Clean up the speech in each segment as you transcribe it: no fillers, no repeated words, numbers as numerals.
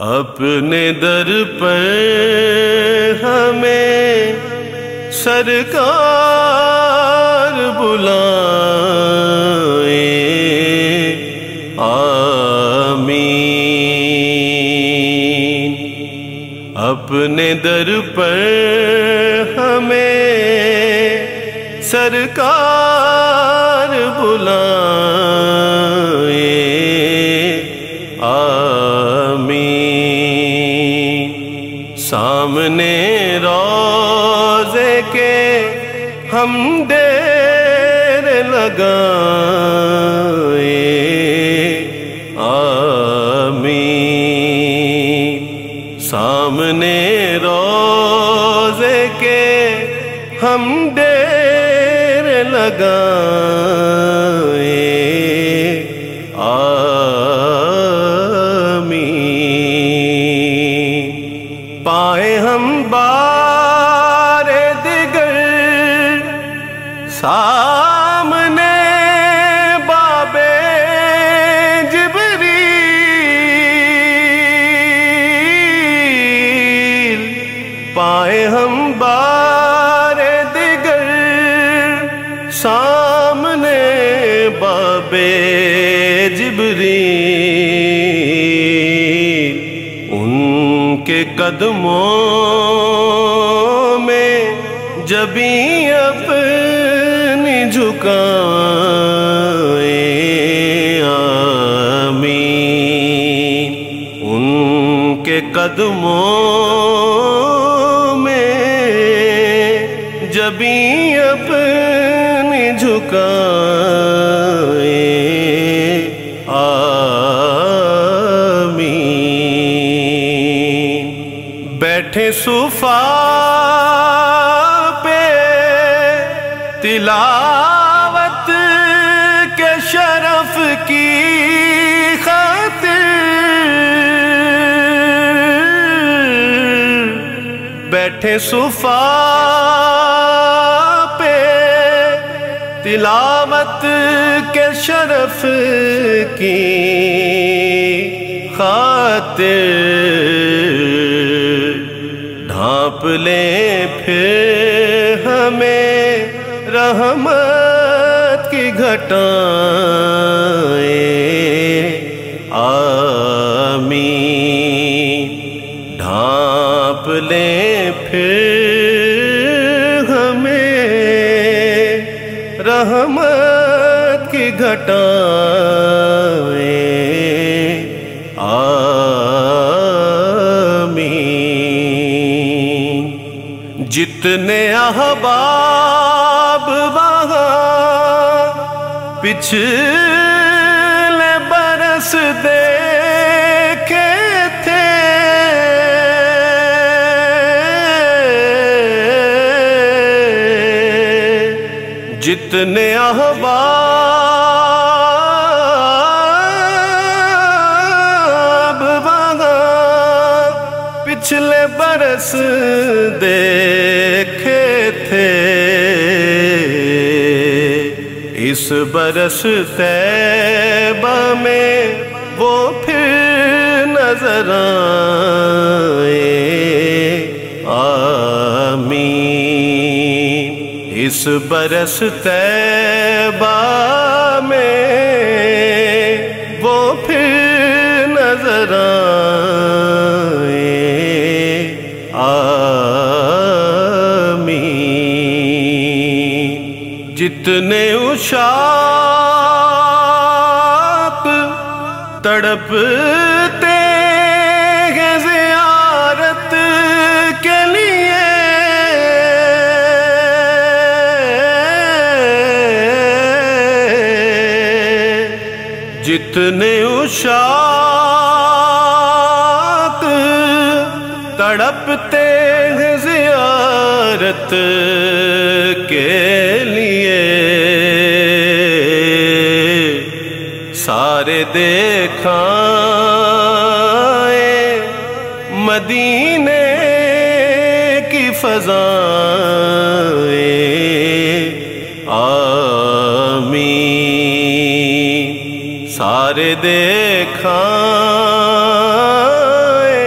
اپنے در پر ہمیں سرکار بلائیں، آمین۔ اپنے در پر ہمیں سرکار بلائیں، آمین۔ سامنے روضے کے ہم دیر لگائیں، آمین۔ سامنے روضے کے ہم دیر لگائیں، آمین۔ پائیں ہم بار دیگر سامنے باب جبریل، پائیں ہم بار دیگر سامنے باب جبریل، ان کے قدموں میں جبیں اپنی جھکائیں، آمین۔ ان کے قدموں میں جبیں اپنی جھکائیں، آمین۔ بیٹھے صفا پہ تلاوت کے شرف کی خاطر، بیٹھے صفا پہ تلاوت کے شرف کی خاطر، ڈھانپ لیں پھر ہمیں رحمت کی گھٹائیں، آمین۔ ڈھانپ لیں پھر ہمیں رحمت کی گھٹائیں، آمین۔ جتنے احباب وہاں پچھلے برس دیکھے تھے، جتنے احباب وہاں پچھلے برس دیکھے تھے، اس برس طیبہ میں وہ پھر نظر آئیں، آمین۔ اس برس طیبہ میں وہ پھر نظر آئیں، آمین۔ جتنے عشاق تڑپتے ہیں زیارت کے لیے، جتنے عشاق تڑپتے ہیں زیارت کے لیے، سارے دیکھائیں مدینے کی فضائیں، آمین۔ سارے دیکھائیں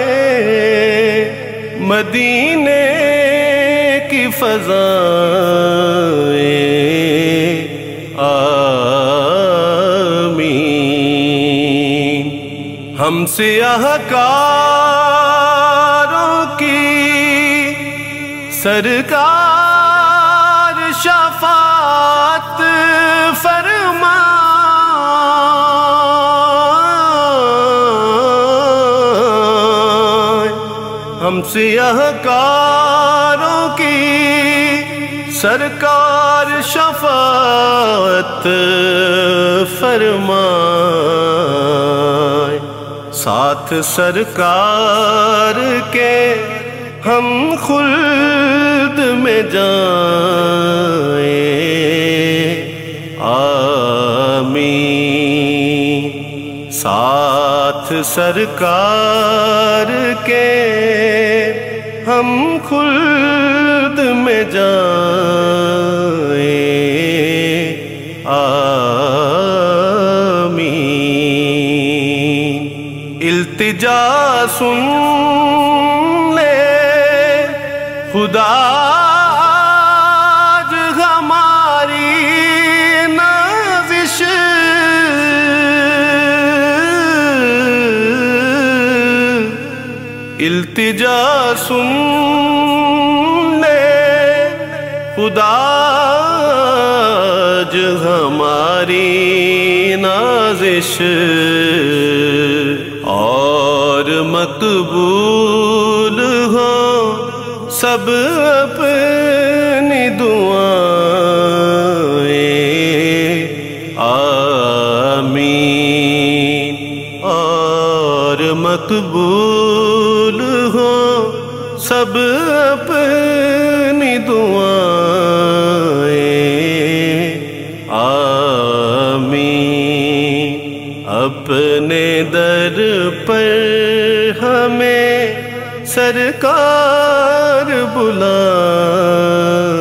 آمین۔ ہم سیاہکاروں کی سرکار شفاعت فرمائے، ہم سیاہکاروں کی سرکار شفاعت فرمائے، ساتھ سرکار کے ہم خلد میں جائیں، آمین۔ ساتھ سرکار کے ہم خلد میں جائیں، آمین۔ التجا سن لے خدا آج ہماری نازش، التجا سن لے خدا آج ہماری نازش، اور مقبول ہو سب اپنی دعائیں، آمین۔ اور مقبول ہو سب اپنی دعائیں، آمین۔ اپنے در پر ہمیں سرکار بلائے،